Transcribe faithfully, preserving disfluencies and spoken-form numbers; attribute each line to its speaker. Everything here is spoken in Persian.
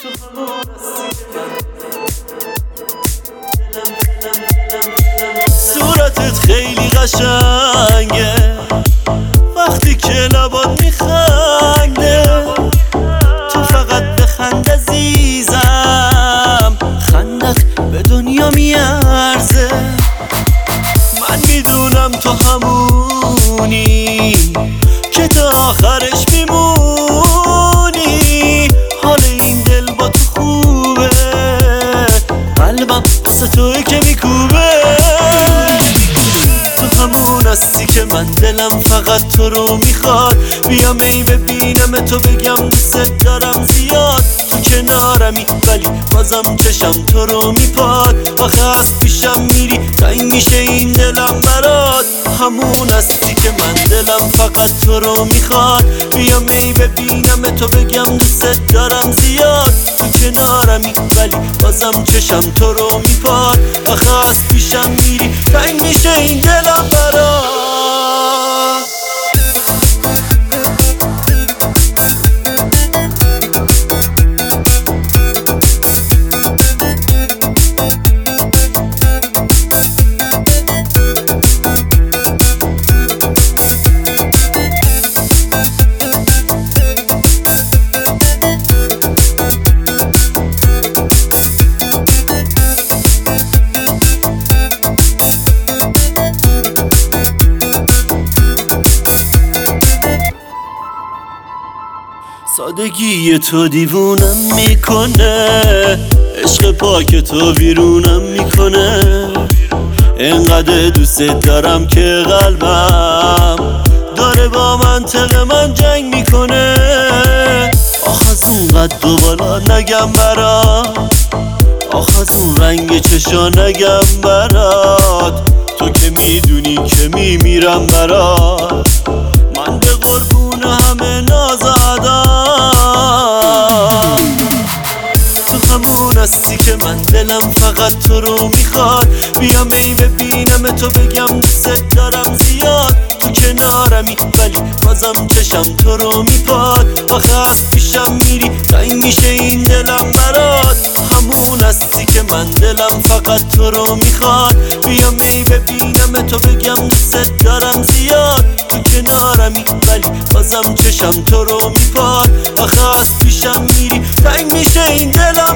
Speaker 1: صورتت خیلی قشنگه وقتی که لبات میخنده، تو فقط بخند عزیزم، خندت به دنیا میارزه. من میدونم تو همونی که تا آخرش میمونی، حال این دل با تو خوبه، قلبم واسه توی که میکوبه. تو همون هستی که من دلم فقط تو رو میخواد، بیام ای ببینم تو بگم دوست دارم زیاد. تو کنارمی ولی بازم چشم تو رو میپاد، آخه از پیشم میری تنگ میشه این دلم برات. همون هستی که من دلم فقط تو رو میخواد، بیام ای ببینم تو بگم دوست دارم زیاد. تو کنارمی ولی بازم چشم تو رو میپاد، آخه از پیشم میری تنگ میشه این دلم برات. سادگی تو دیوونم میکنه، عشق پاک تو بیرونم میکنه. انقدر دوست دارم که قلبم داره با منطق من جنگ میکنه. آخ از اون قد و بالا نگم برات، آخ از اون رنگ چشا نگم برات. تو که میدونی که میمیرم برات، من به قربون همه نازدم. تو همون هستی که من دلم فقط تو رو میخواد، بیام ای ببینم تو بگم دوست دارم زیاد. تو کنارمی ولی بازم چشم تو رو میپاد، آخه از پیشم میری تنگ میشه این دلم برات. همون هستی که من دلم فقط تو رو میخواد، بیام ای ببینم تو بگم دوست دارم زیاد. تو کنارمی ولی بازم چشم تو رو میپاد، آخه از پیشم میری تنگ میشه این دلم